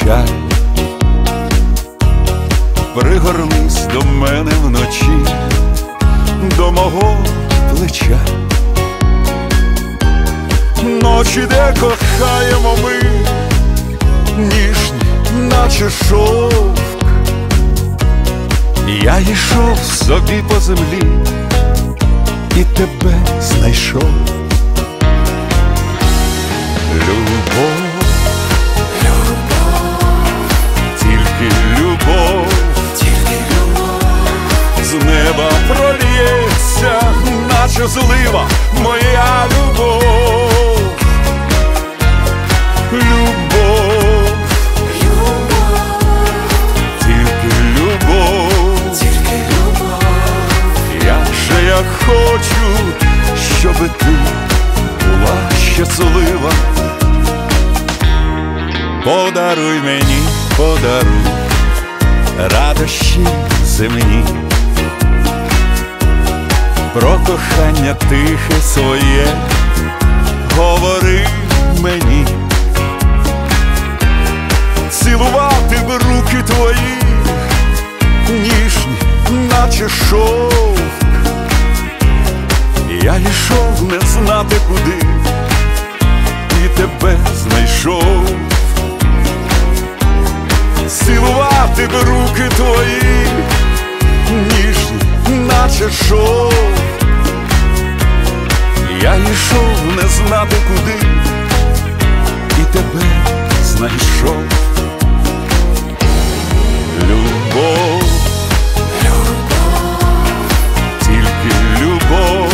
печаль. Пригорнись до мене вночі, до мого плеча. Ночі, де кохаємо ми, ніжні, наче шовк. Я йшов собі по землі і тебе знайшов. Любов, тільки любов, з неба прольється, наче злива, моя любов. Любов, тільки любов, я хочу, щоби ти була щаслива. Подаруй мені, подаруй радощі земні, про кохання тихе своє говори мені. Цілувати б руки твої, ніжні, наче шовк. Я йшов не знати куди, і тебе знайшов. Цілувати б руки твої, ніжні, наче шовк. Я йшов не знати куди, і тебе знайшов. Любов, тільки любов,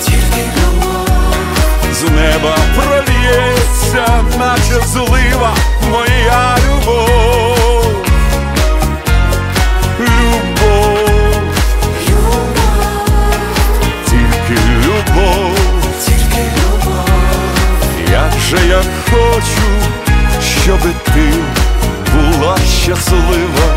з неба прольється, наче злива, моя любов. Любов, тільки любов, як же я хочу, щоби ти була щаслива.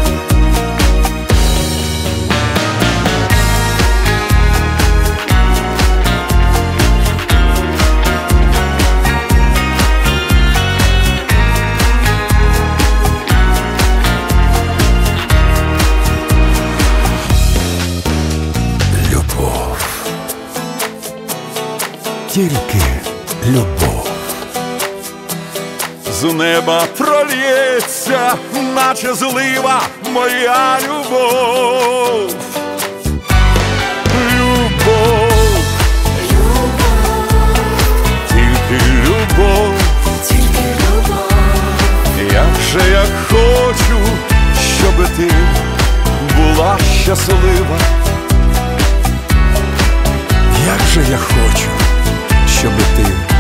Тільки любов. З неба прольється, наче злива, моя любов. Любов, тільки любов, як же я хочу, щоби ти була щаслива. Як же я хочу, щоби ти